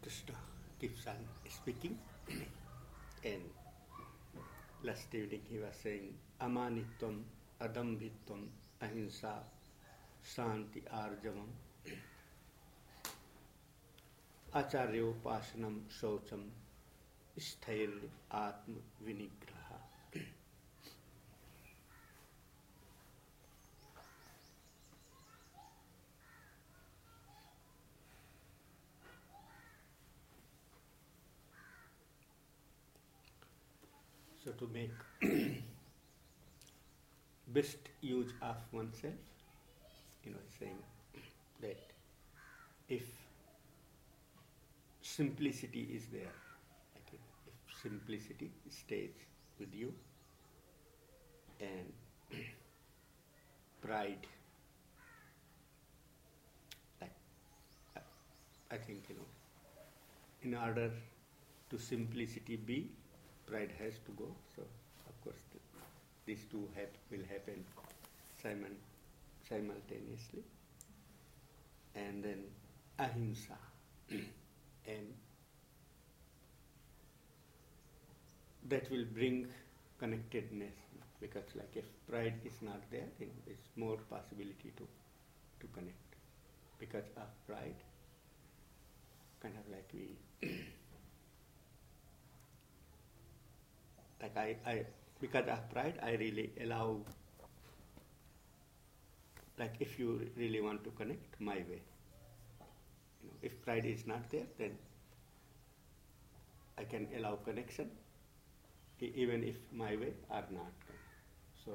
Krishna keeps on speaking, and last evening he was saying, Amanitvam, Adambhitvam, Ahimsa, Shanti Arjavam, Acharyopasanam, Shaucham, Sthair Atma Vinigraha. So to make best use of oneself, saying that if simplicity is there, like if simplicity stays with you, and pride, like I think in order to simplicity be, pride has to go. So of course these two will happen simultaneously, and then ahimsa, and that will bring connectedness, because like if pride is not there, then there's more possibility to connect. Because of pride, kind of like we like I because of pride I really allow, like if you really want to connect, my way. If pride is not there, then I can allow connection even if my way are not. So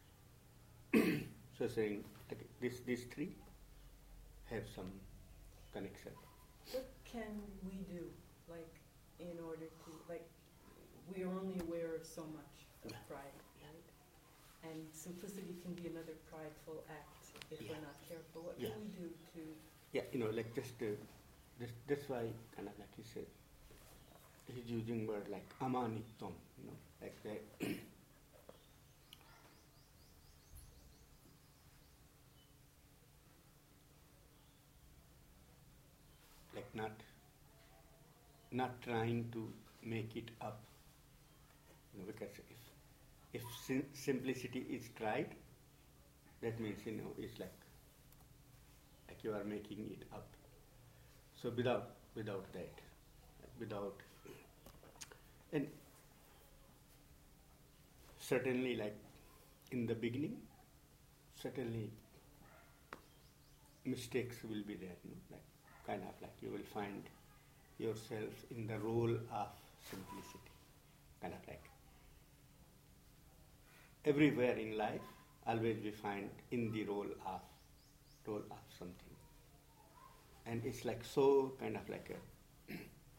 so saying like these three have some connection. What can we do, like, in order to, like, we are only aware of so much of pride, right? And simplicity can be another prideful act if we're not careful. What can we do to... Yeah, like just that's why kind of like he said, he's using word like amanitvam, like that. Like not trying to make it up, because if simplicity is tried, that means it's like you are making it up. So without that, and certainly like in the beginning, certainly mistakes will be there, like kind of like you will find yourself in the role of simplicity, kind of like everywhere in life, always we find in the role of something, and it's like so kind of like a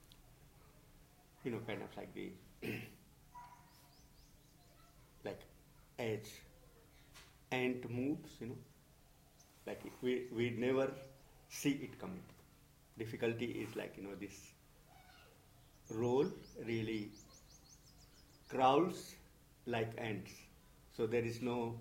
kind of like the like as ant moves, like we never see it coming. Difficulty is like this role really crawls like ants, so there is no,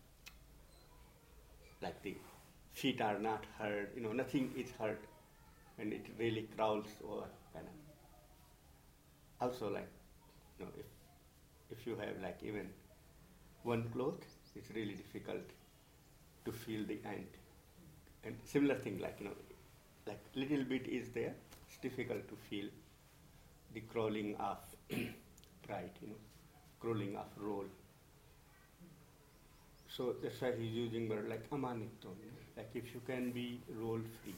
like the feet are not hurt, nothing is hurt, and it really crawls over kind of. Also, like if you have like even one cloth, it's really difficult to feel the ant. And similar thing, like like little bit is there, it's difficult to feel the crawling of pride, crawling of role. So that's why he's using word like amanitvam, like if you can be role free.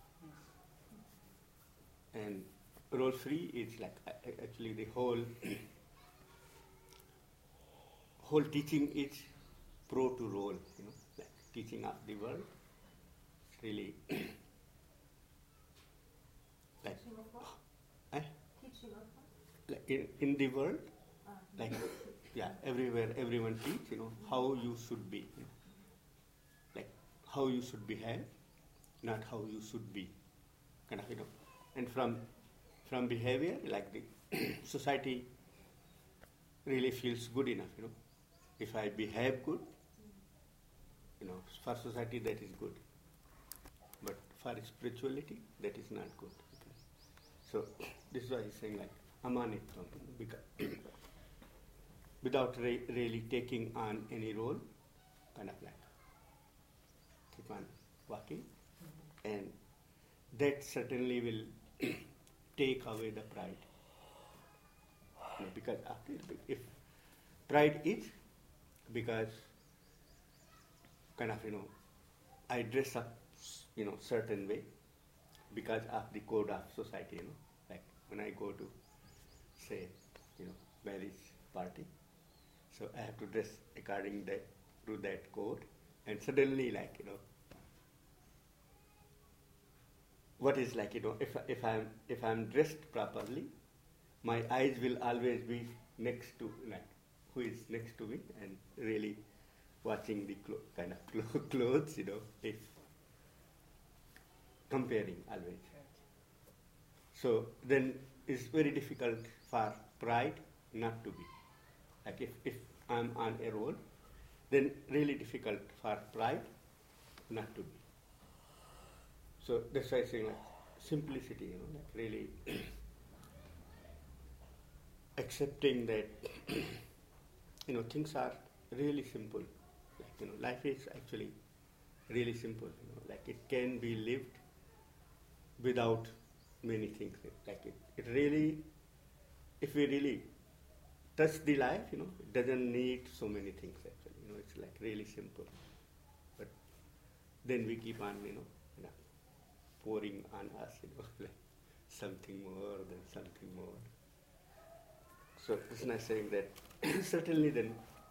And role free is like actually the whole whole teaching is pro to role, like teaching of the world. It's really like Teaching of what? like in the world, like everywhere everyone teach, how you should be, like how you should behave, not how you should be, kind of, and from behavior, like the society really feels good enough, if I behave good, for society that is good, but for spirituality that is not good. So this is why he's saying like amanitvam, because without really taking on any role, kind of like keep on walking, and that certainly will take away the pride. Because after, if pride is because kind of I dress up certain way because of the code of society, like when I go to say marriage party, so I have to dress according to that code, and suddenly like what is like if I'm dressed properly, my eyes will always be next to like who is next to me and really watching the kind of clothes, if comparing always. So then it's very difficult for pride not to be. Like if I'm on a roll, then really difficult for pride not to be. So that's why I say like simplicity, like really accepting that things are really simple. Like life is actually really simple. Like it can be lived without many things. Like it really, if we really touch the life, it doesn't need so many things actually. It's like really simple. But then we keep on, pouring on us, like something more than something more. So Krishna is saying that certainly then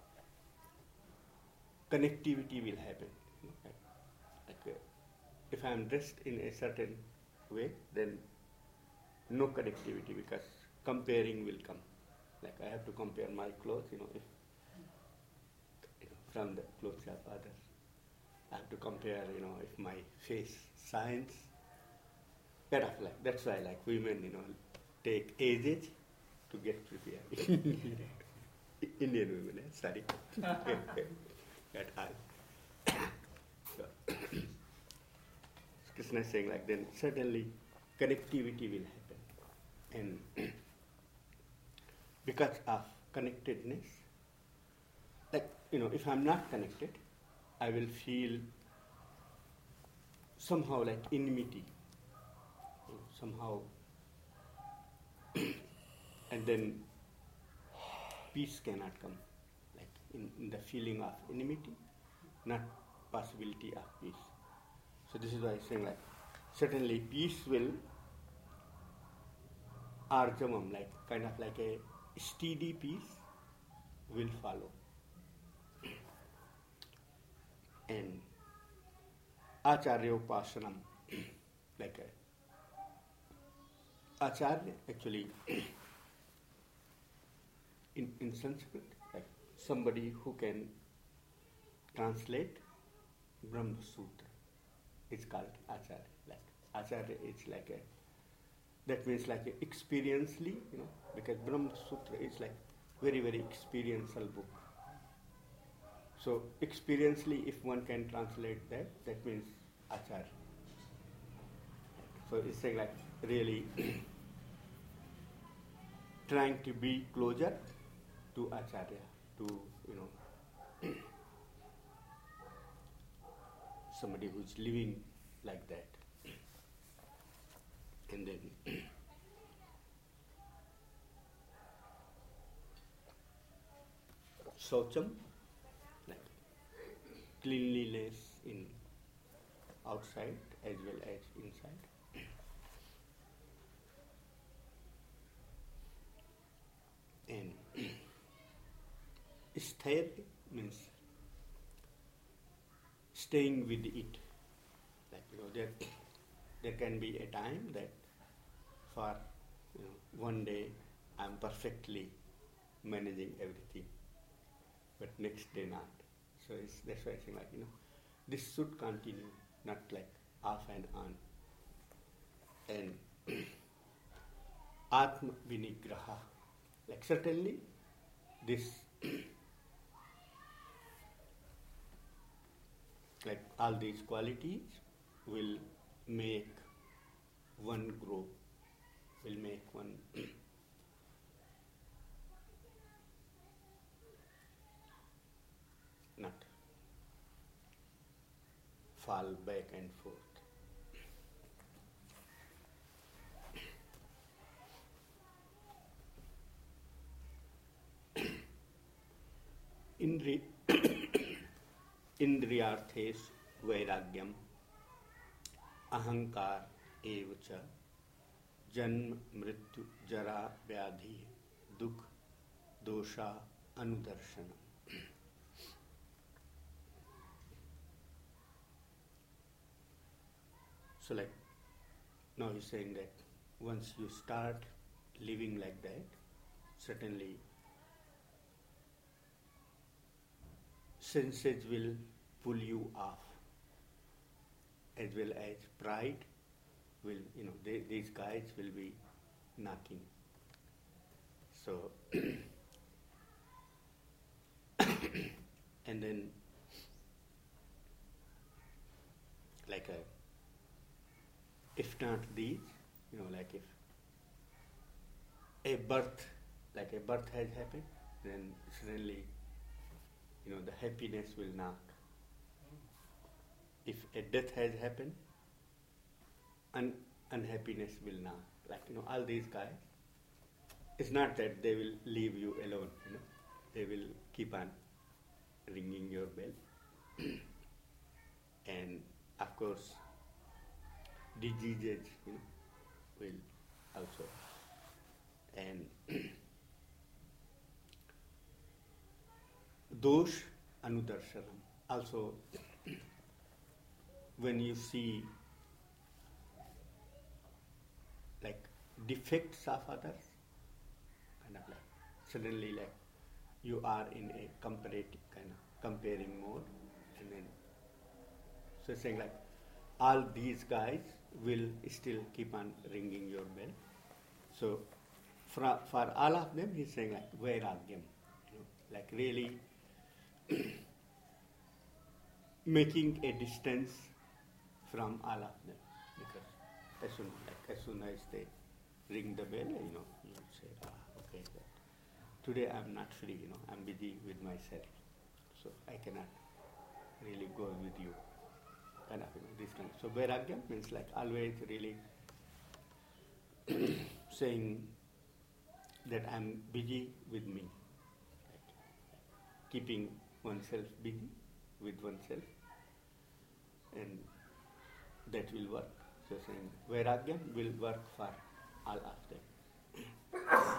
connectivity will happen. Like if I am dressed in a certain way, then no connectivity because comparing will come. Like I have to compare my clothes, if from the clothes of others. I have to compare, if my face shines. Kind of like that's why like women, take ages to get prepared. Indian women, sorry. At all. So, Krishna is saying like then certainly connectivity will happen. And because of connectedness, like, if I'm not connected, I will feel somehow like enmity. Somehow, and then peace cannot come, like in the feeling of enmity, not possibility of peace. So this is why I'm saying like certainly peace will arjamam, like kind of like a steady peace will follow. And acharyopasanam, like acharya actually in Sanskrit, like somebody who can translate Brahma Sutra. It's called acharya. Like acharya is like that means like a experientially, because Brahma Sutra is like very, very experiential book. So experientially, if one can translate that means acharya. So it's saying like really trying to be closer to acharya, to somebody who's living like that. And then Saucham, like cleanliness in outside as well as inside. And sthair means staying with it. Like there can be a time that for one day I'm perfectly managing everything, but next day not. So that's why I think like this should continue, not like off and on. And Atma Vinigraha, like certainly this like all these qualities will make one grow will make one not fall back and forth. Indriyarthes vairagyam ahankar evacha janma mrityu jara vyadhi dukh dosha anudarshanam. So like now he's saying that once you start living like that, certainly senses will pull you off, as well as pride will, these guys will be knocking. So, and then, like if not these, like if a birth has happened, then suddenly, the happiness will knock. If a death has happened, unhappiness will knock. Like, all these guys, it's not that they will leave you alone, they will keep on ringing your bell. And of course, diseases, will also. And dosh anudarshanam. Also, when you see like defects of others, kind of like suddenly like you are in a comparative kind of comparing mode, and then so saying like all these guys will still keep on ringing your bell. So for all of them, he's saying like vairagyam, like really making a distance from all of them, because as soon as they ring the bell, you say, okay, today I'm not free, I'm busy with myself, so I cannot really go with you, kind of, this kind. So vairagyam means like always really saying that I'm busy with me, like keeping oneself busy with oneself, and that will work. So saying vairagyam will work for all of them.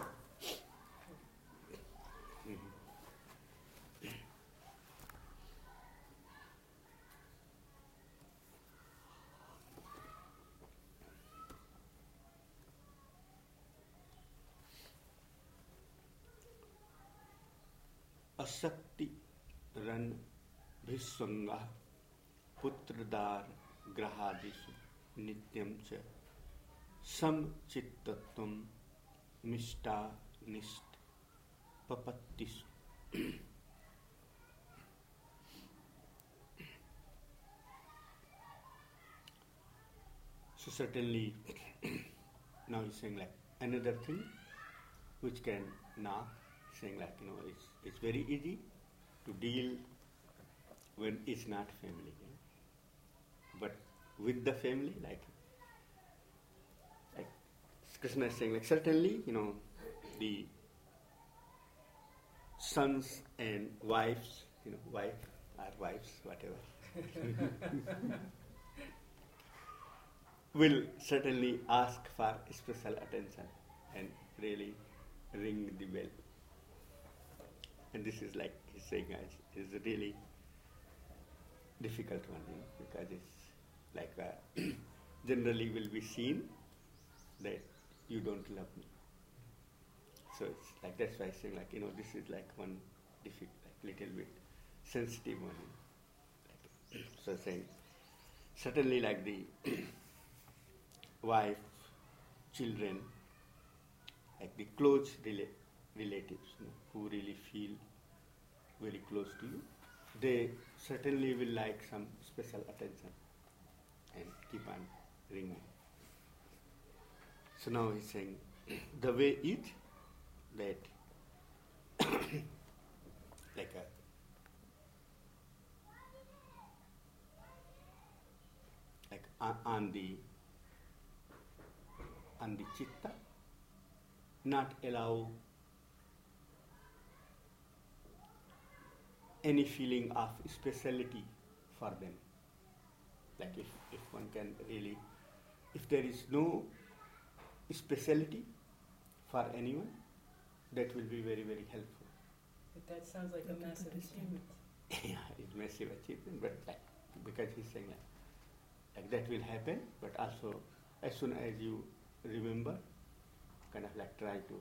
असक्ति रन भिस्वंगा पुत्रदार ग्रहादिषु नित्यं च समचित्तत्वं मिष्टा निष्ठ पपत्तिषु. So certainly now he's saying like another thing which can knock, saying like it's very easy to deal when it's not family, but with the family, like Krishna is saying like certainly the sons and wives, wife or wives, whatever, will certainly ask for special attention and really ring the bell. And this is like he's saying, guys, is a really difficult one, because it's like generally will be seen that you don't love me. So it's like that's why I say like this is like one difficult, like little bit sensitive one. Like, so saying certainly like the wife, children, like the close relatives who really feel very close to you, they certainly will like some special attention and keep on ringing. So now he's saying the way it that like a on the chitta, not allow any feeling of speciality for them. Like if one can really, if there is no speciality for anyone, that will be very, very helpful. But that sounds like a massive achievement. Yeah, it's massive achievement, but like, because he's saying like that will happen, but also as soon as you remember, kind of like try to,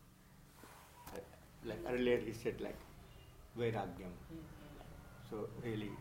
like earlier he said like vairagyam. So really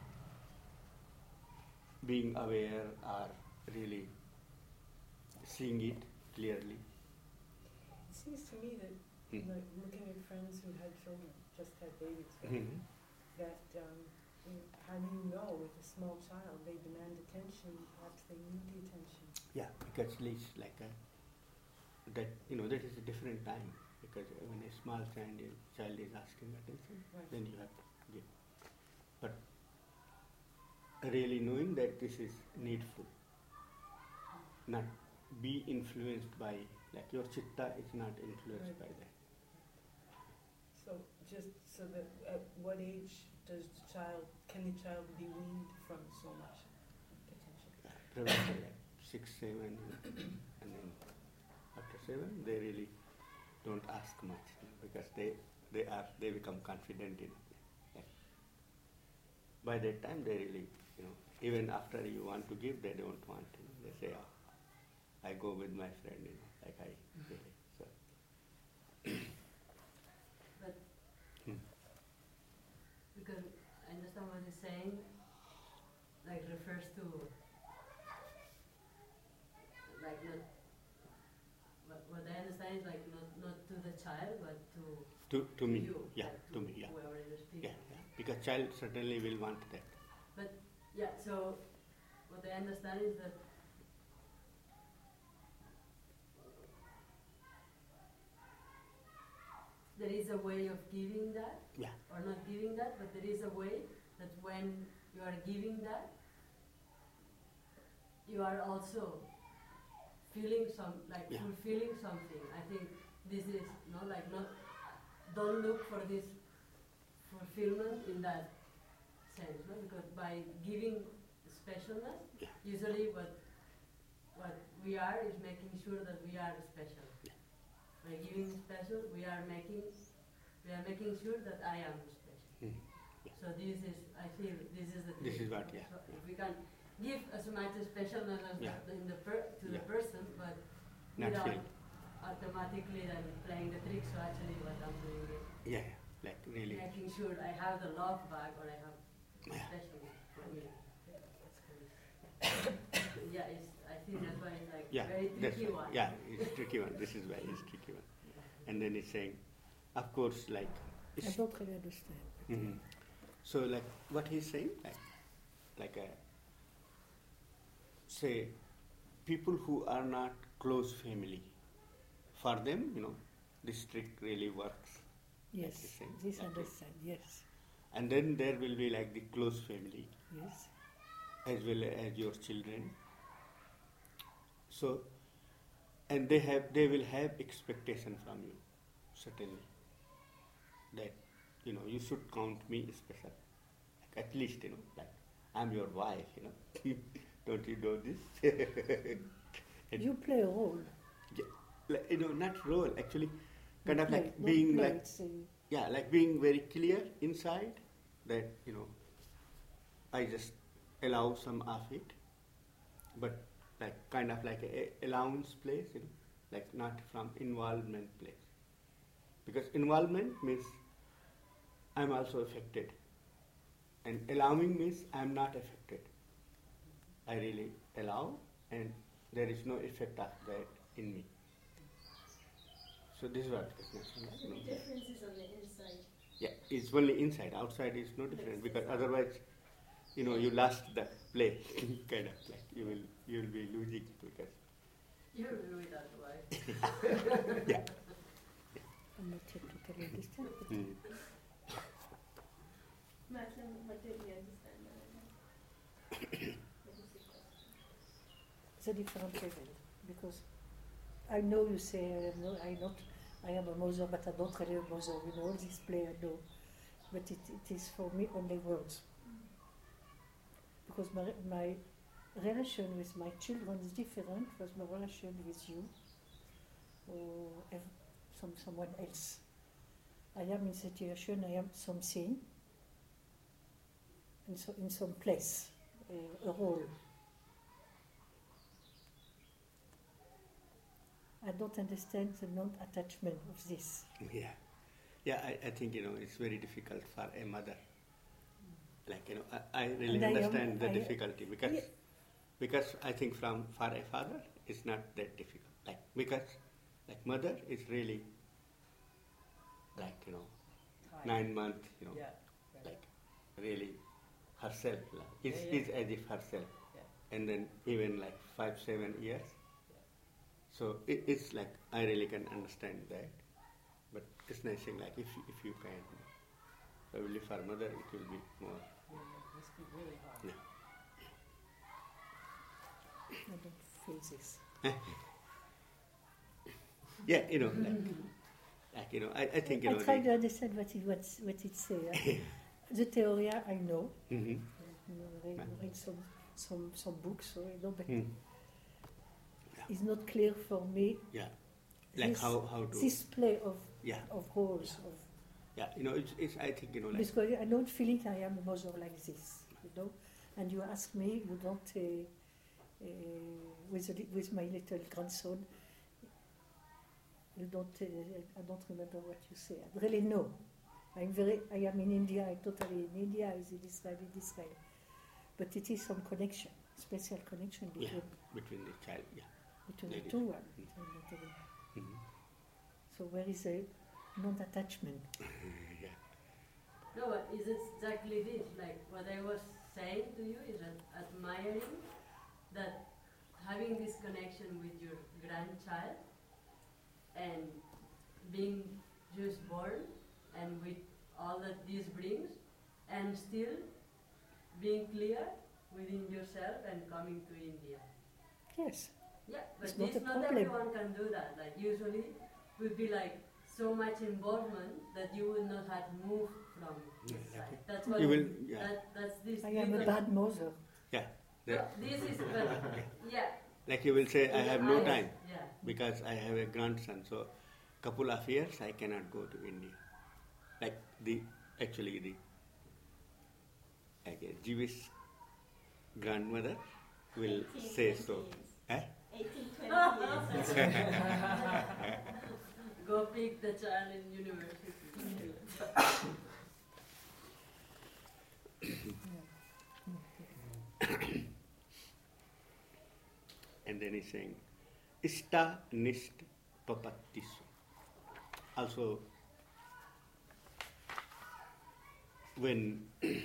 being aware or really seeing it clearly. It seems to me that, like, looking at friends who had children, just had babies, that how do you know with a small child they demand attention, perhaps they need the attention. Yeah, because at least like that that is a different time, because when a small child is asking attention, Right. then you have to give. But really knowing that this is needful, not be influenced by, like your chitta is not influenced Right. by that. So just so that at what age can the child be weaned from so much attention? Probably like 6, 7, and then after 7 they really don't ask much, because they become confident in it. Yeah. By that time they really, even after you want to give, they don't want to. They say, oh, I go with my friend, like I really. So. But because I understand what he's saying, like refers to like not what I understand is like not to the child but To me, you, yeah, like to me, yeah. whoever you're speaking. Yeah, because child certainly will want that. But yeah, so what I understand is that there is a way of giving that, Yeah. or not giving that, but there is a way that when you are giving that, you are also feeling Yeah. fulfilling something. I think this is don't look for this fulfillment in that sense, no? Because by giving specialness, Yeah. usually what we are is making sure that we are special. Yeah. By giving special, we are making sure that I am special. Yeah. So I feel this is the thing. This is what, yeah. So if we can give as much specialness as Yeah. to the Yeah. person, but Not without feel. automatically then playing the trick. So actually, what I'm doing is Yeah, like really. making sure I have the love back, or I have Yeah. special for me. That's great. Yeah, I think that's why it's like Yeah, very that's tricky right. one. Yeah, it's tricky one. This is why it's tricky one. And then it's saying, of course, like. I don't quite understand. Mm-hmm. So, like what he's saying, say, people who are not close family, for them, this trick really works. Yes, Like he's saying, this like understand, yes, And then there will be like the close family, yes. as well as your children. So, and they will have expectation from you, certainly, that you should count me special, like at least like I'm your wife, don't you know this? And You play a role. not role, actually, kind of Play, like not being play, like it's, like being very clear inside that I just allow some of it, but like kind of like a allowance place, like not from involvement place, because involvement means I'm also affected, and allowing means I'm not affected. I really allow, and there is no effect of that in me. So this is what So the difference is on the inside. Yeah, it's only inside. Outside is no different, because otherwise, you lost the play. Kind of like you will be losing, because You're without wife. Yeah. I'm not yet totally understand. But Mm. Madeline, what did we understand? What is the question? it's a different level because I know you say I am a mother, but I'm not really a mother. You know, all this play I know, but it is for me only words. Because my relation with my children is different from my relation with you or someone else. I am in situation, I am something, and so in some place, a role. I don't understand the non-attachment of this. Yeah. Yeah, I think, it's very difficult for a mother. Like, I really And I am- understand the I- difficulty because Yeah. because I think for a father, it's not that difficult. Like, because, like, mother is really, like, 9 months, Yeah, right. like, really herself. Like, it's, Yeah, yeah. it's as if herself. Yeah. And then even like 5-7 years. So it's like, I really can understand that. But it's nice thing, like, if you can, probably for mother, it will be more. Yeah, it must be really hard. Yeah. I don't feel this. Yeah, I think, I try to understand what it says. The theory I know. Mm-hmm. Read some books, so I know, but Mm. it's not clear for me. Yeah. Like this, how to. this play of Yeah. roles of Yeah, it's I think, like. because I don't feel it. I am a mother like this, And you ask me, you don't with my little grandson. You don't. I don't remember what you say. I really know. I am in India. I'm totally in India. Is in Israel. But it is some connection, special connection between Between the child, yeah. between Ladies. the two one. Mm-hmm. So where is the non-attachment? Yeah. No, but it's exactly this. Like what I was saying to you is that admiring that having this connection with your grandchild and being just born and with all that this brings and still being clear within yourself and coming to India. Yes. Yeah, but It's not a not problem. everyone can do that. Like usually would be like so much involvement that you would not have moved from this Yeah, side. okay. That's why You will, yeah. that's this. I am a because- bad mother. Yeah. No, That- this is yeah. like you will say, I have no Yes, time Yeah. because I have a grandson. So, couple of years I cannot go to India. Like actually like a Jewish grandmother will say so. 18, 20 years. Go pick the child in university. And then he's saying, Ista nist papattisu. Also, when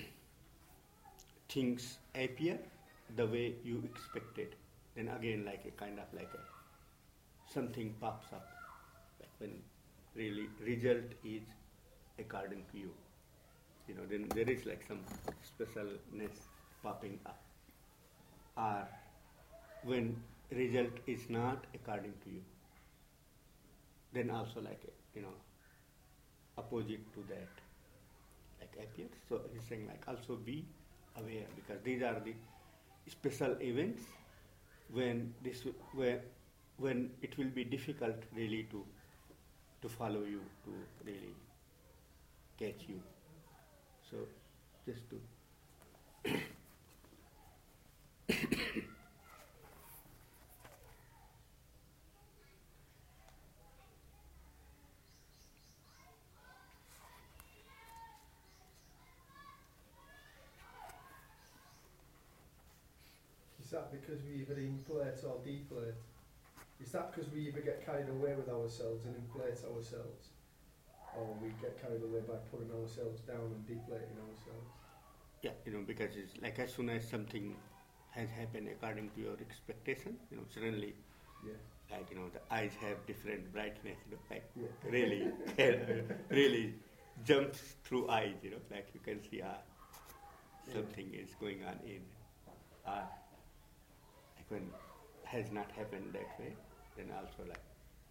things appear the way you expected, then again like a kind of like a something pops up. Like when really result is according to you. Then there is like some specialness popping up. Or when result is not according to you, then also like opposite to that like appears. So he's saying like also be aware because these are the special events when it will be difficult really to follow you, to really catch you. So just to Is that because we either inflate or deflate? Is that because we either get carried away with ourselves and inflate ourselves, or we get carried away by putting ourselves down and deflating ourselves? Yeah, because it's like as soon as something has happened according to your expectation, suddenly Yeah. like the eyes have different brightness, like Yeah. really, really jumps through eyes, like you can see something is going on in like when has not happened that way, then also like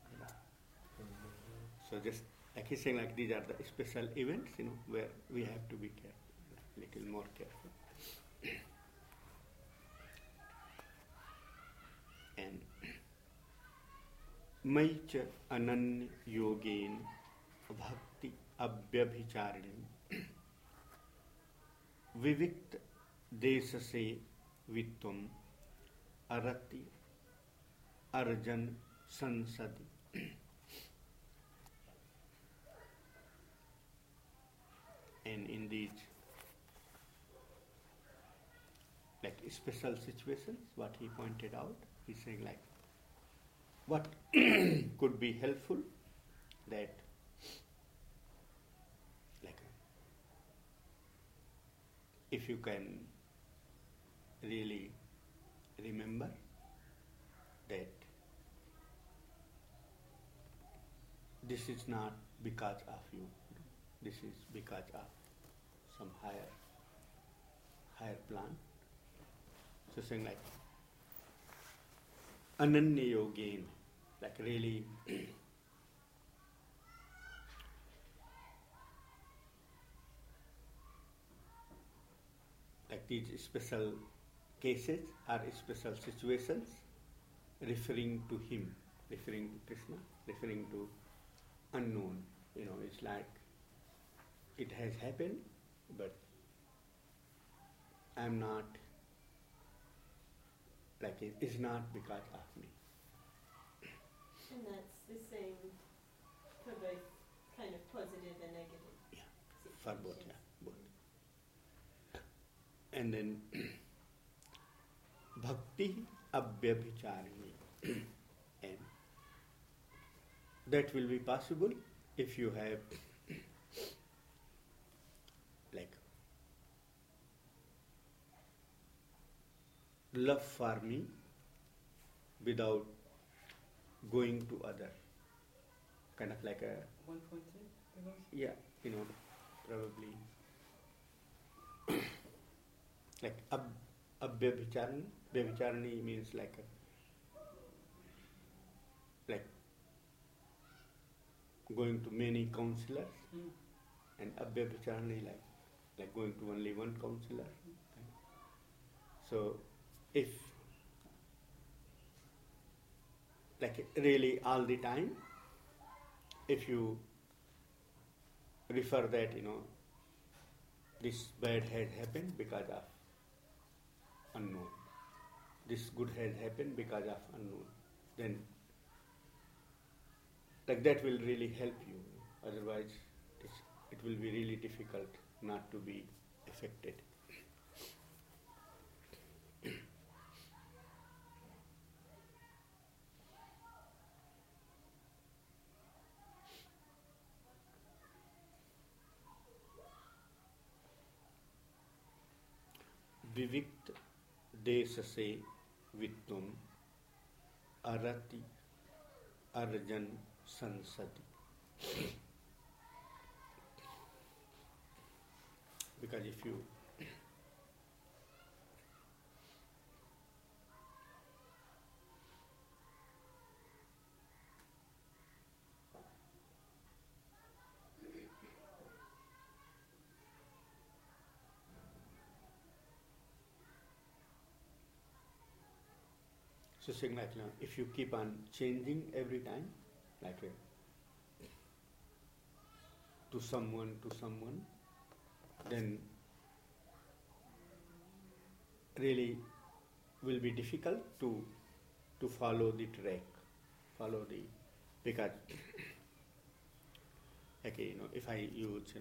so just like he's saying, like these are the special events, where we have to be careful, little more careful. And मयि च अनन्य योगेन भक्ति अव्यभिचारिणी विविक्त देश से वित्वम अरति अर्जन संसदि. And in these like special situations, what he pointed out, he's saying like what could be helpful, that like if you can really remember that this is not because of you, this is because of some higher plan. So saying like ananya yogin, like really like these special cases or special situations, referring to him, referring to Krishna, referring to unknown. It's like it has happened, but I'm not, like it's not because of me. And that's the same for both kind of positive and negative. Yeah, for both, yeah, both. And then bhakti avyabhicharini, and that will be possible if you have like love for me without going to other, kind of like a 1.2 devotion? yeah, probably like abhyabhicharani. Vyabhicharani means like going to many counselors, and abhyabhicharani like going to only one counselor. So if like really all the time, if you refer that this bad has happened because of unknown, this good has happened because of unknown, then like that will really help you. Otherwise it will be really difficult not to be affected. विविक्त देश से वित्तुम अरति अर्जन संसति. Because if you so saying like if you keep on changing every time, like to someone, then really will be difficult to follow the track, because okay, if I use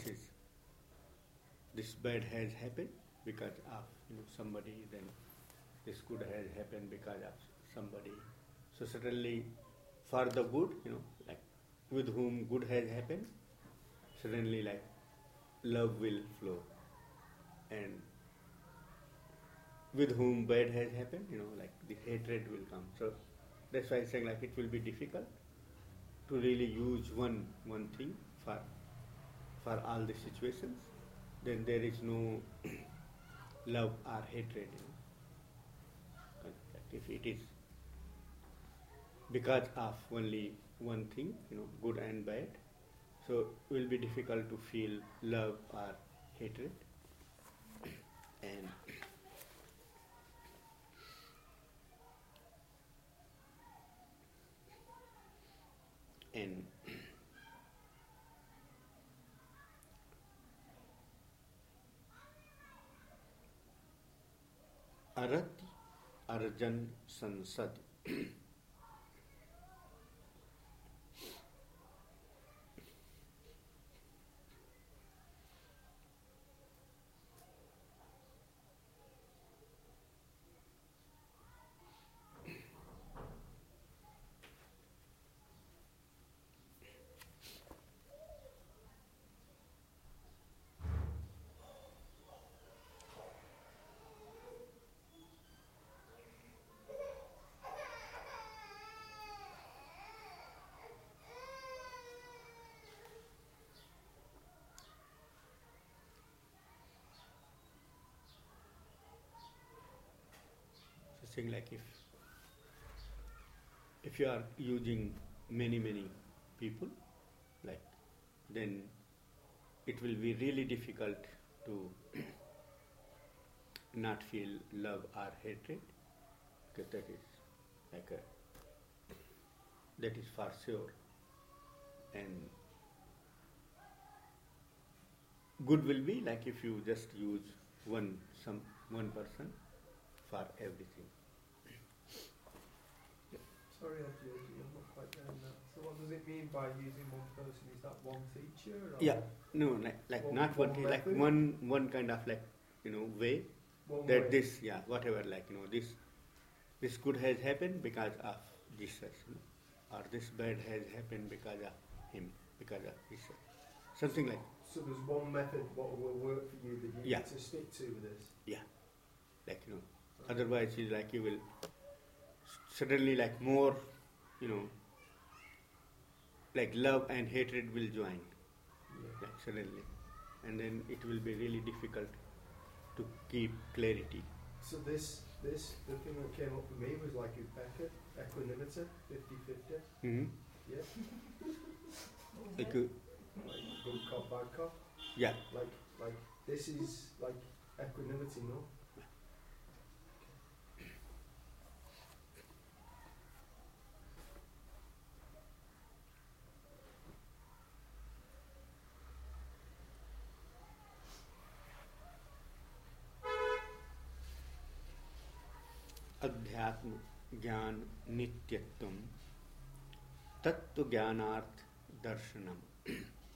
this bad has happened because of somebody, then this good has happened because of somebody. So certainly for the good, like with whom good has happened, suddenly like love will flow, and with whom bad has happened, like the hatred will come. So that's why I'm saying like it will be difficult to really use one thing for all the situations. Then there is no love or hatred. But if it is because of only one thing, good and bad, so it will be difficult to feel love or hatred. And Arati Arjan Sansad. So saying like if you are using many people, like then it will be really difficult to not feel love or hatred, because that is that is for sure. And good will be like if you just use one person for everything. Sorry, Ajay, I'm not quite getting that. So what does it mean by using one person? Is that one teacher? Or Yeah, no, like One- not one one thing, like method? one kind of like way one that way? this, yeah, whatever, like this good has happened because of Jesus, or this bad has happened because of him, because of Jesus, something like. So there's one method what will work for you that you Yeah. need to stick to with this. Like otherwise it's like you will suddenly like more, like love and hatred will join, Yeah. like suddenly, and then it will be really difficult to keep clarity. So this the thing that came up for me was like equanimity, 50-50. Mm-hmm. Yeah. Like, Like good cop, bad cop. yeah, Like this is like equanimity, no? अध्यात्म ज्ञान नित्यत्वम तत्व ज्ञानार्थ दर्शनम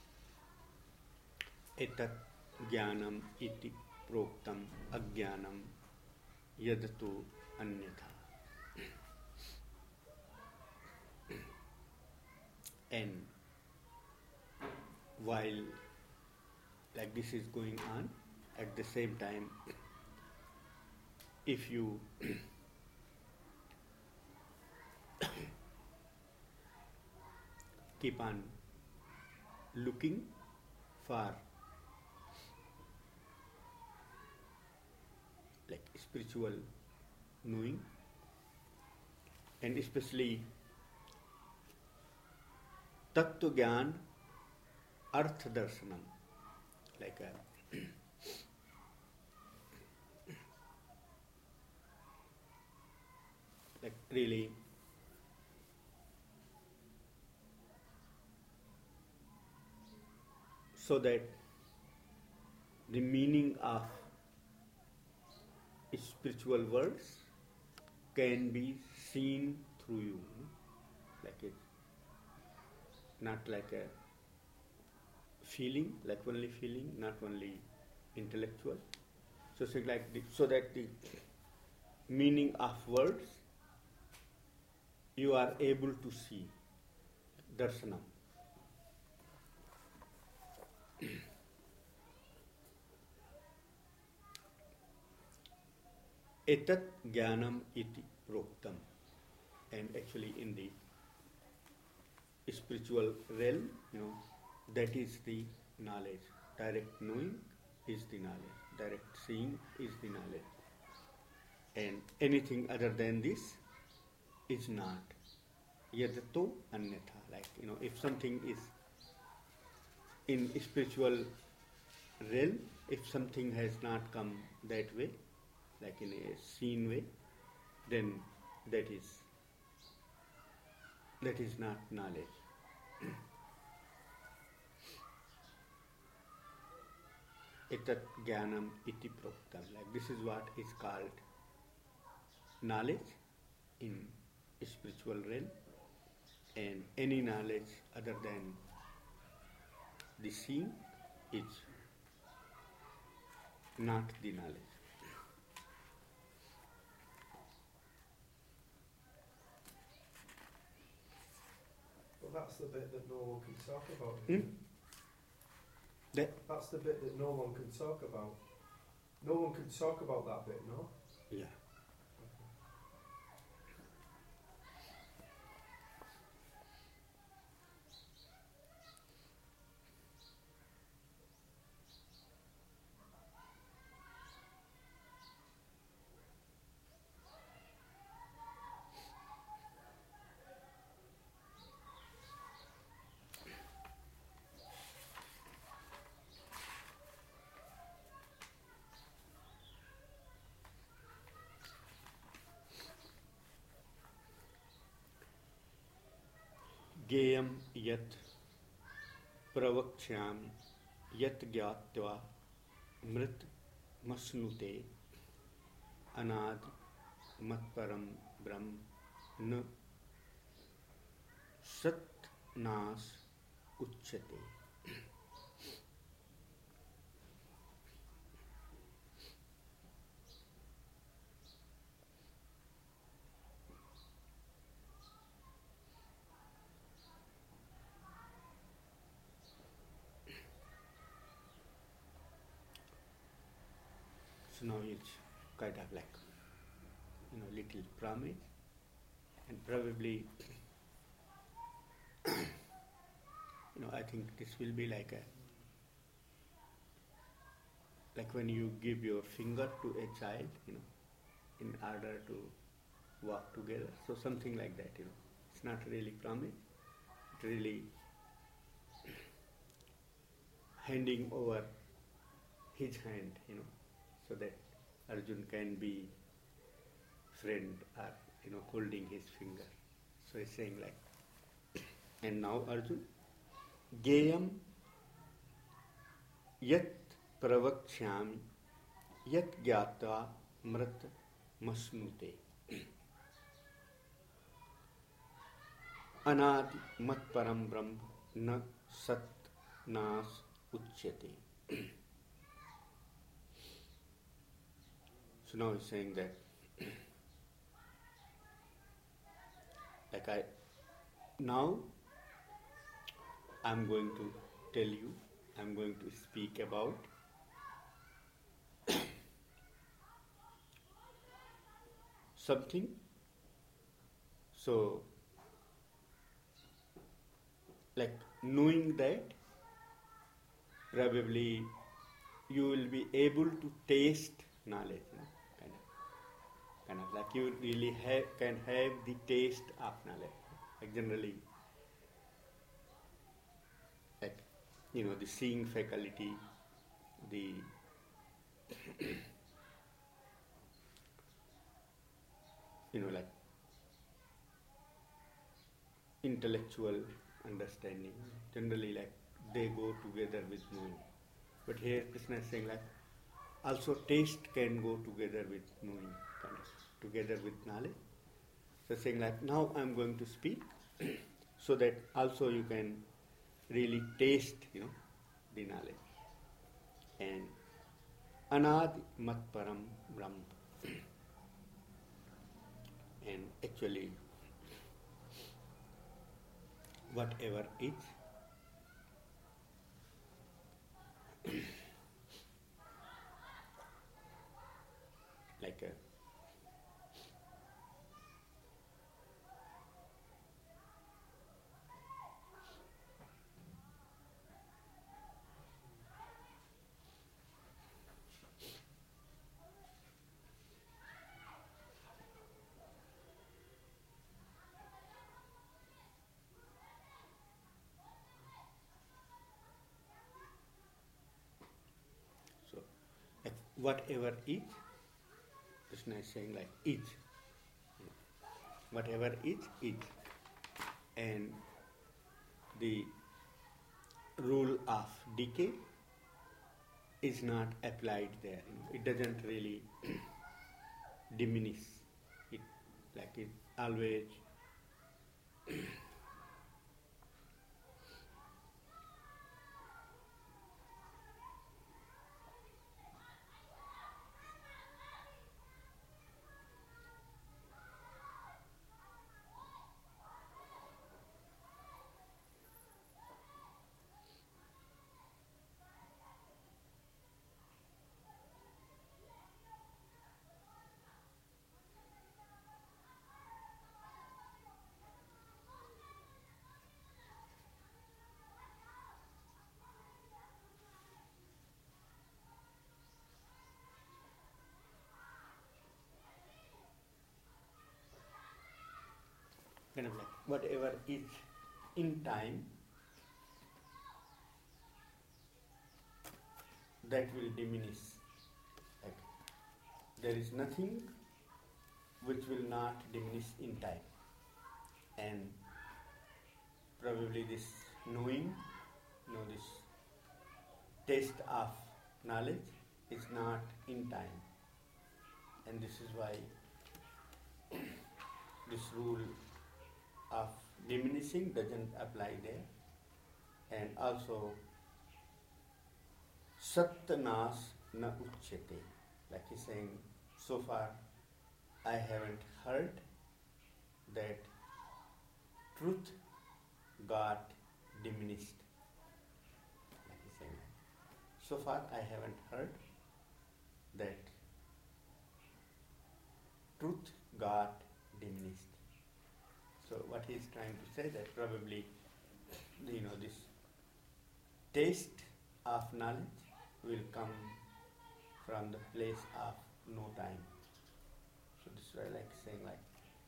एतत् ज्ञानम इति प्रोक्तम अज्ञानम यदतु अन्यथा. And while like this is going on, at the same time, if you keep on looking for like spiritual knowing, and especially tattva gyan arth darshanam, like like really so that the meaning of spiritual words can be seen through you, like it's not like a feeling, like only feeling, not only intellectual. So it's like so that the meaning of words you are able to see, darshanam. एतत् ज्ञानम इति प्रोक्तम. and actually in the spiritual realm, that is the knowledge. Direct knowing is the knowledge. Direct seeing is the knowledge. And anything other than this is not. Yadato anyatha. Like, if something is in spiritual realm, if something has not come that way, like in a seen way, then that is not knowledge. Etat jnanam iti proktam. Like, this is what is called knowledge in spiritual realm, and any knowledge other than the seeing is not the knowledge. But that's the bit that no one can talk about. Hmm? That's the bit that no one can talk about. No one can talk about that bit, no? Yeah. ज्ञेयं यत् प्रवक्ष्यामि यत् ज्ञात्वा मृत मश्नुते अनादि मत्परं ब्रह्म न सत् नाश उच्यते. So now it's kind of like, little promise, and probably, I think this will be like when you give your finger to a child, in order to walk together. So something like that, It's not really promise, it's really handing over his hand, so that Arjun can be friend or, holding his finger. So he's saying like, and now Arjun, Geyam yat pravakshami yat gyatva mrat masnute anadi mat param brahm na sat nas uchyate. So now he's saying that, now I'm going to tell you, I'm going to speak about something. So, knowing that, probably you will be able to taste knowledge, kind of like you really can have the taste of knowledge. Like generally, the seeing faculty, the intellectual understanding, generally they go together with knowing. But here Krishna is saying also taste can go together with knowing, together with knowledge. So saying now I'm going to speak so that also you can really taste, the knowledge. And anadi mat param brahm. And actually, whatever is, whatever is, Krishna is saying like is. Whatever is. And the rule of decay is not applied there. It doesn't really diminish. It like it always kind of like whatever is in time, that will diminish. Like there is nothing which will not diminish in time. And probably this knowing, this taste of knowledge is not in time. And this is why this rule of diminishing doesn't apply there. And also Satyanas na uchyate. Like he's saying, so far I haven't heard that truth got diminished. Like he's saying, so far I haven't heard that truth got diminished. So what he's trying to say that probably, this taste of knowledge will come from the place of no time. So this is why like saying like,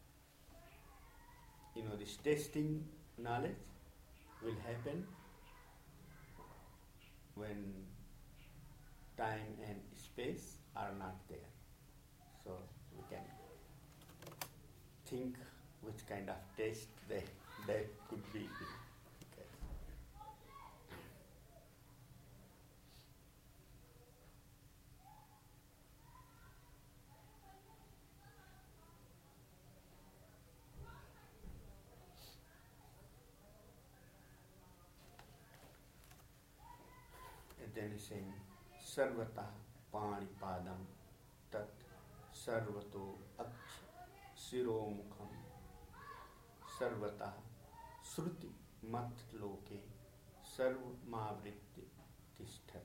this tasting knowledge will happen when time and space are not there. So we can think which kind of taste that could be. Okay. And then he's saying, Sarvata Panipadam Tat Sarvato Aksh Siromukham Sarvata Sruti Mat Loke Sarvamavritti Tishthat.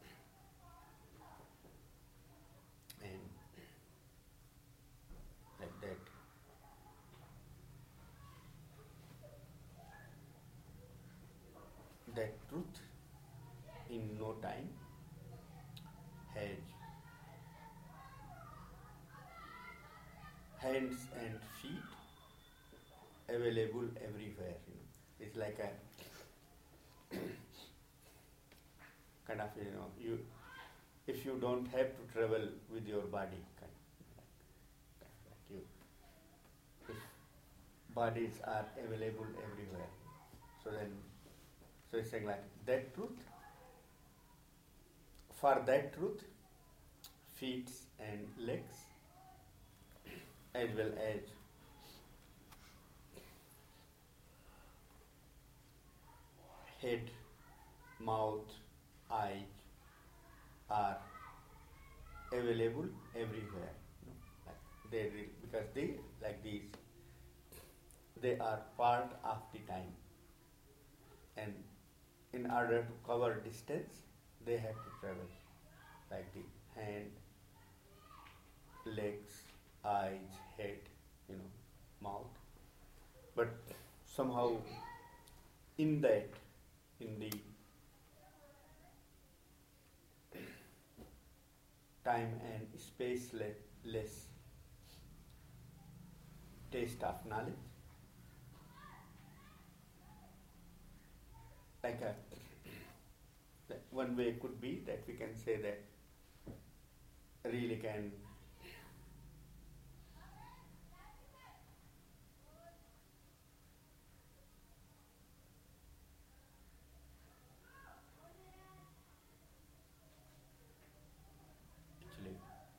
And like that. That truth in no time has hands and feet available everywhere. It's like a kind of you if you don't have to travel with your body, kind of like you if bodies are available everywhere. So it's saying like that truth. For that truth, feet and legs, as well as head, mouth, eyes are available everywhere. Because they like these, they are part of the time, and in order to cover distance, they have to travel, like the hand, legs, eyes, head, mouth. But somehow in the time and spaceless taste of knowledge, one way could be that we can say that really can actually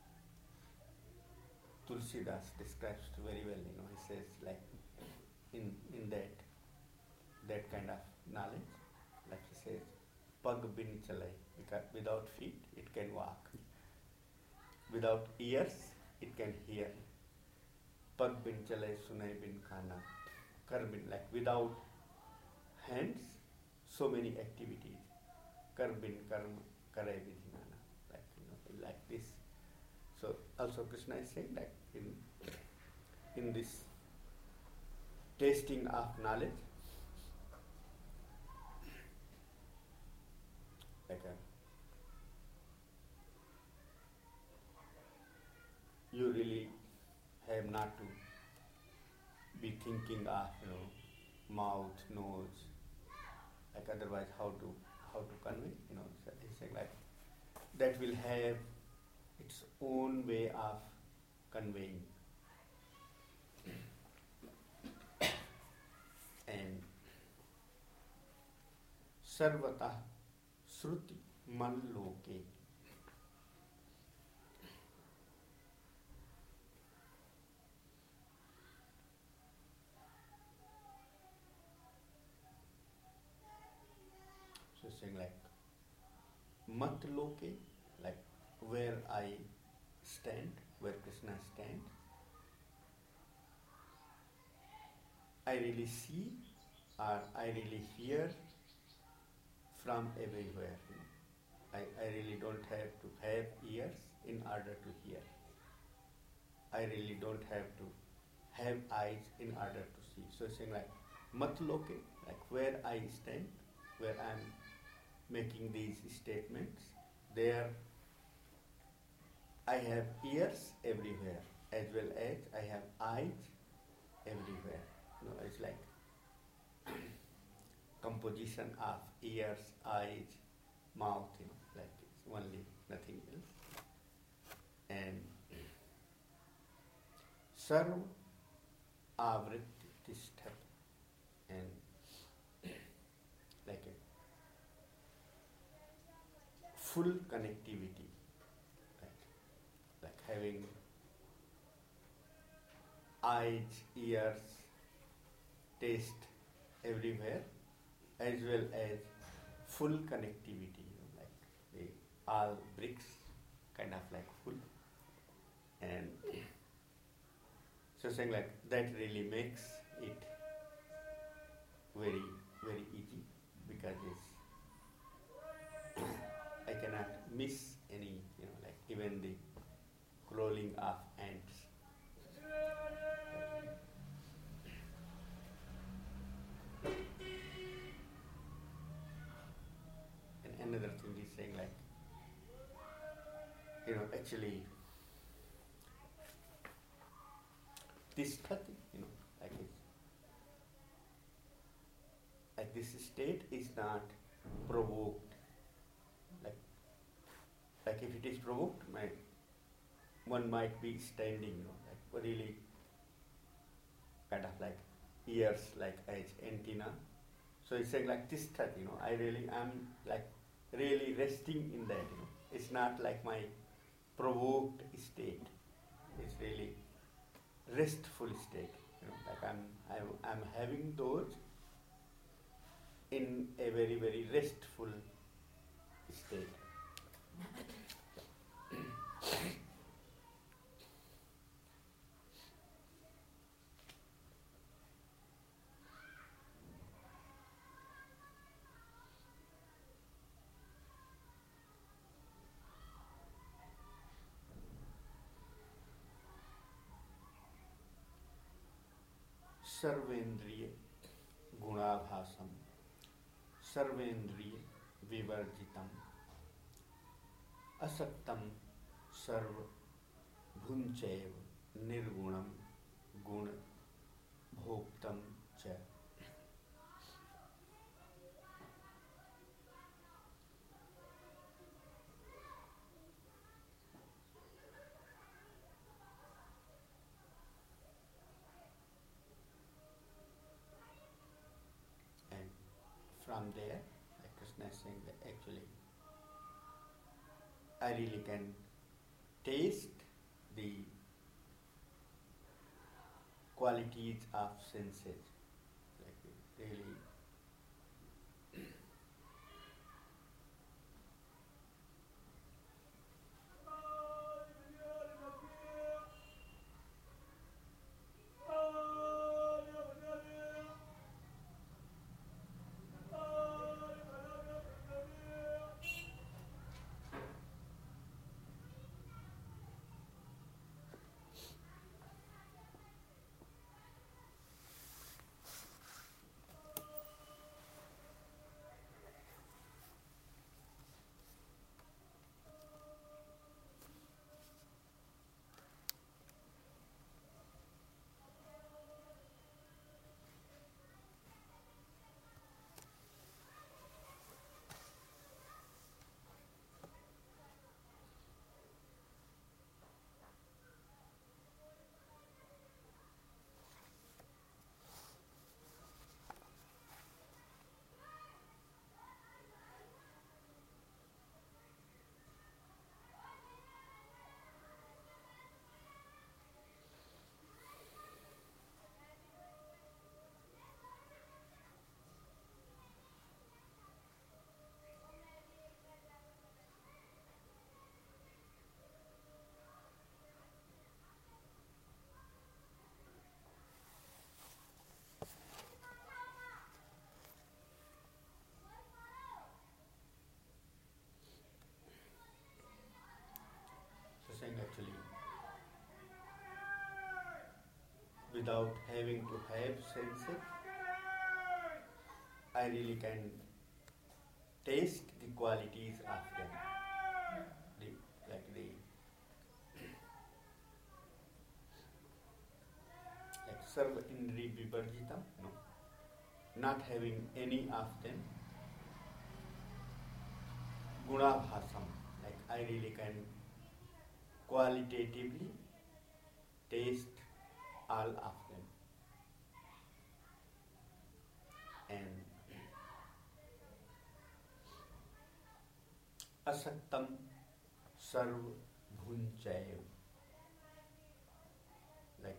Tulsidas describes it very well, he says like in that kind of knowledge, like he says, Pag bin chalai, because without feet it can walk. Without ears it can hear. Pag bin chalai sunai bin khana. Kar bin, like without hands, so many activities. Kar bin karma karai vidhinana. Like this. So also Krishna is saying that in this tasting of knowledge, like you really have not to be thinking of mouth, nose, like otherwise how to convey, so he's saying like that will have its own way of conveying. And sarvata sruti manloke. So saying like matloke, like where I stand, where Krishna stands, I really see or I really hear from everywhere. I really don't have to have ears in order to hear. I really don't have to have eyes in order to see. So saying like matloke, like where I stand, where I'm making these statements, there I have ears everywhere, as well as I have eyes everywhere. It's like composition of ears, eyes, mouth, like it's only nothing else. And sarv avritti tishthat, and like a full connectivity, like having eyes, ears, taste everywhere, as well as full connectivity, like the all bricks kind of like full. And so saying like that really makes it very, very easy, because it's I cannot miss any, like even the crawling of ants. And another thing is saying like, actually this thati, like this state is not provoked. Like if it is provoked, one might be standing, like really kind of like ears like as antenna. So it's saying like this thought, I really am like really resting in that, It's not like my provoked state. It's really restful state, like I'm having those in a very, very restful state. सर्वेन्द्रिय गुणाभासम सर्वेन्द्रिय विवर्जितम असक्तम सर्व भुंचैव निर्गुणम गुण भोक्तम च. from there, like Krishna is saying that actually I really can taste the qualities of senses, like really. So saying actually, without having to have senses, I really can taste the qualities of them. The, like the like sarva indri vivarjitam, no, not having any of them. Gunabhasam, like I really can qualitatively taste all of them. And asaktam sarv bhunchayev, like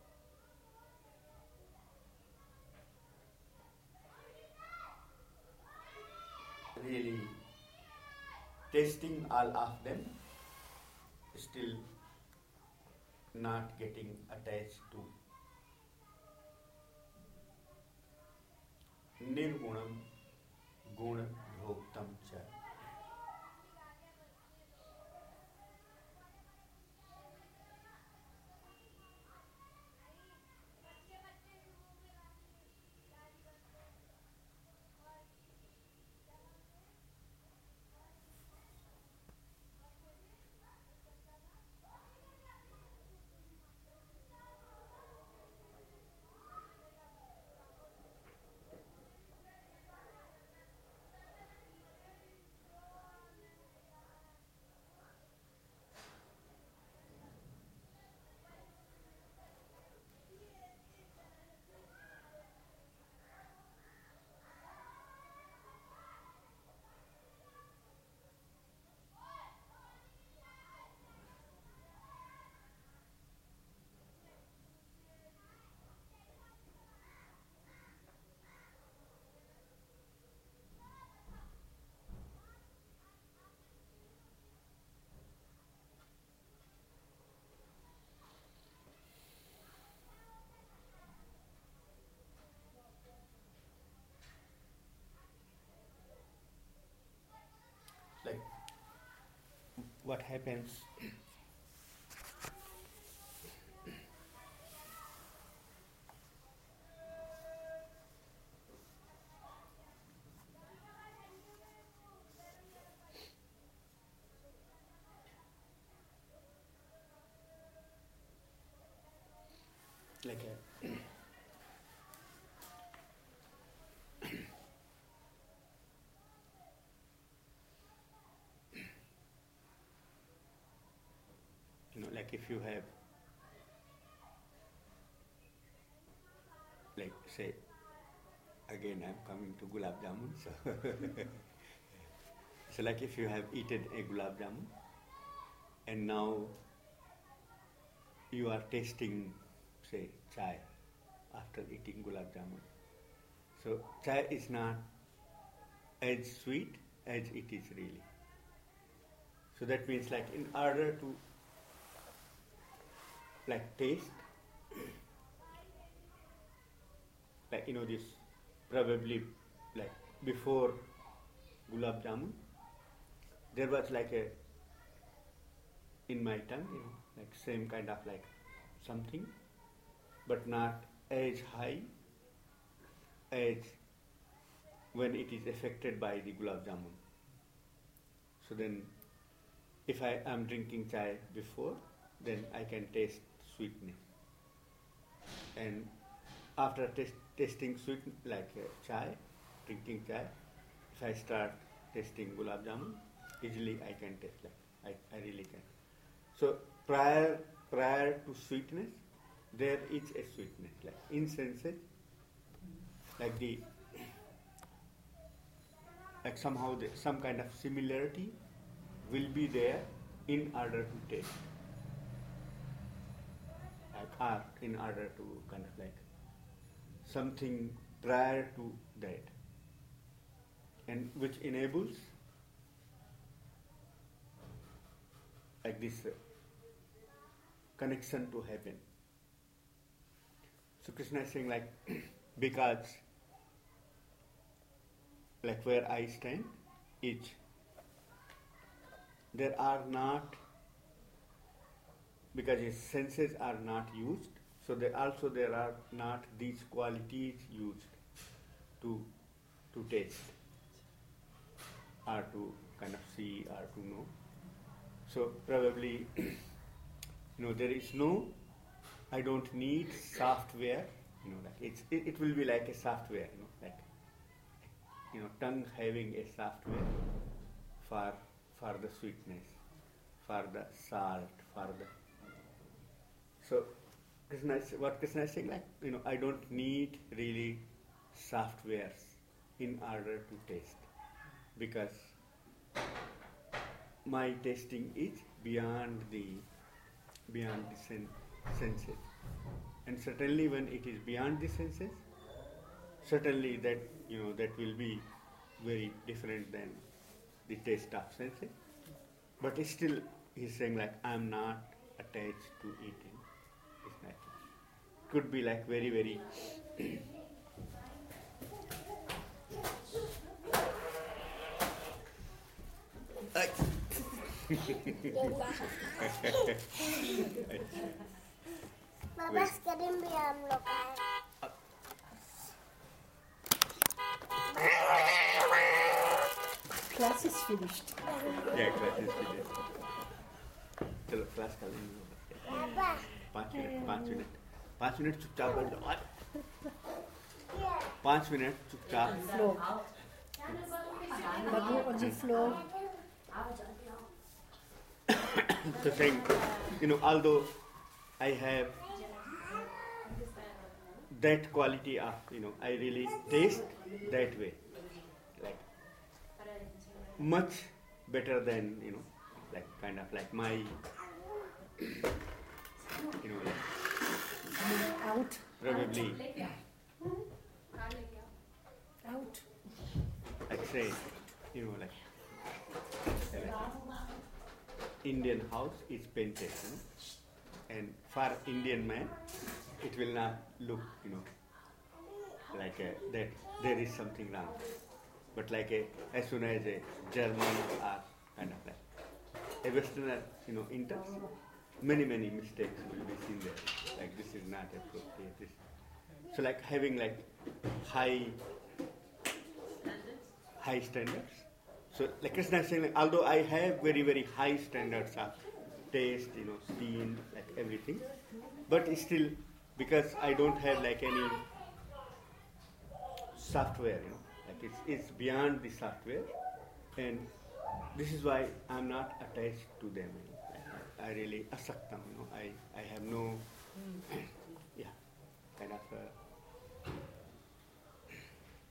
really tasting all of them, still not getting attached to nirgunam guna bhoktam cha. Like what happens like a like if you have, like say, again I'm coming to gulab jamun. So, so like if you have eaten a gulab jamun and now you are tasting, say, chai after eating gulab jamun. So chai is not as sweet as it is really. So that means like in order to like taste, like this probably like before gulab jamun, there was like a in my tongue, like same kind of like something, but not as high as when it is affected by the gulab jamun. So then, if I am drinking chai before, then I can taste sweetness. And after tasting sweet like chai, drinking chai, if I start tasting gulab jamun, easily I can taste like I really can. So prior to sweetness, there is a sweetness, like in senses, like somehow some kind of similarity will be there in order to taste, like in order to kind of like something prior to that, and which enables like this connection to happen. So Krishna is saying like because like where I stand is there are not, because his senses are not used, so there are not these qualities used to taste or to kind of see or to know. So probably there is no, I don't need software, like it will be like a software, like tongue having a software for the sweetness, for the salt, for the. So what Krishna is saying, like I don't need really softwares in order to taste, because my tasting is beyond the senses, and certainly when it is beyond the senses, certainly that that will be very different than the taste of senses. But still, he's saying like I'm not attached to eating. It's like could be like very very. Babas kirim भी हम लोग आए Class is finished. Yeah, class is finished. चलो class कर लेंगे. पापा 5 minute चुपचाप बैठ जाओ. 5 मिनट चुपचाप. Floor. Babu on the floor. So saying, although I have that quality of, I really taste that way, like much better than, like kind of like my, like Out. probably, Out. like say, like Indian house is painted, and for Indian man, it will not look, like that there is something wrong. But like as soon as a German or kind of like a Westerner, enters, many mistakes will be seen there. Like this is not appropriate. So like having like high standards. So like Krishna is saying, like, although I have very very high standards of taste, skin, like everything, but still because I don't have like any software, like it's beyond the software, and this is why I'm not attached to them. I really asaktam, I have no, yeah, kind of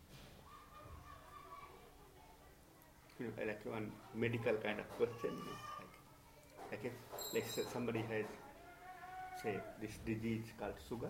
like one medical kind of question, like if somebody has, say, this disease called sugar,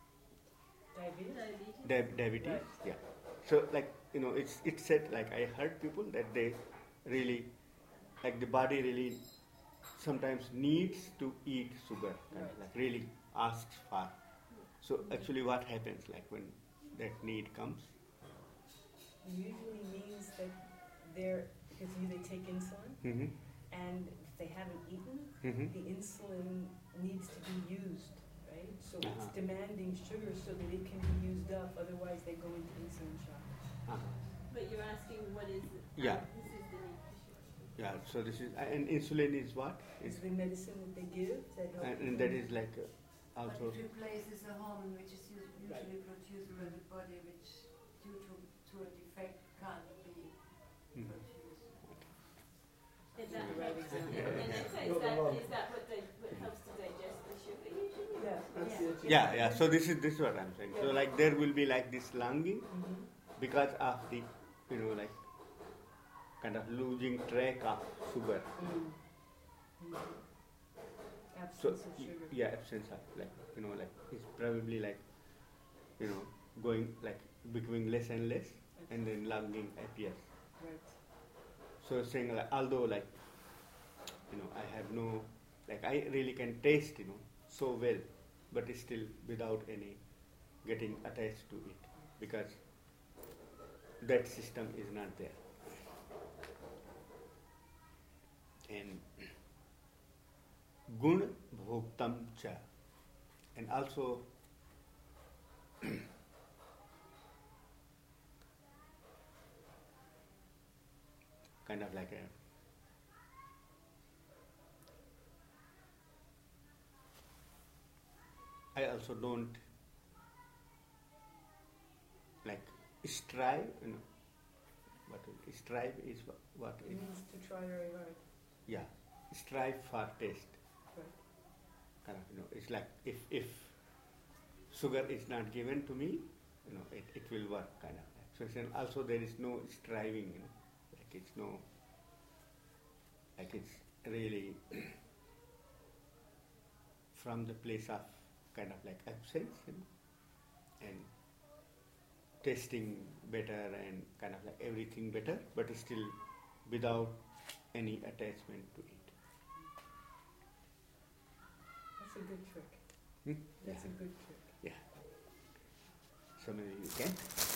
Diabetes? diabetes, Right. yeah. So like it's said, like I heard people that they really, like the body really sometimes needs to eat sugar, kind of Right. like really asks for. So actually, what happens like when that need comes? Usually means that because they take insulin, Mm-hmm. and if they haven't eaten, Mm-hmm. the insulin needs to be used, right? So it's Uh-huh. demanding sugar so that it can be used up, otherwise they go into insulin shock. But you're asking what is it? Yeah. This is the need for sugar. Yeah. So this is, and insulin is what? Is the medicine that they give that helps? And that is like But also. it replaces a hormone which is usually Right. produced by the body, which due to a defect can't be Mhm. produced. And that The right helps. example. And then so Not the wrong. is that what helps to digest the sugar usually? Yeah. That's the education. Yeah. So this is what I'm saying. So like there will be like this longing Mm-hmm. because of the like kind of losing track of sugar. Mm-hmm. So Absence of sugar. yeah, absence of like like it's probably like going like becoming less and less, and then longing appears. Right. So saying like although like I have no, like I really can taste so well, but it's still without any getting attached to it because that system is not there. And gun bhoktam cha, and also kind of like I also don't like strive, what strive is what It means to try very hard. yeah, strive for taste. Right. Kind of, it's like if sugar is not given to me, it will work kind of. So also there is no striving, like it's no, like it's really from the place of kind of like absence, and tasting better and kind of like everything better, but still without any attachment to it. That's a good trick. Hmm? That's Yeah. a good trick. So maybe you can.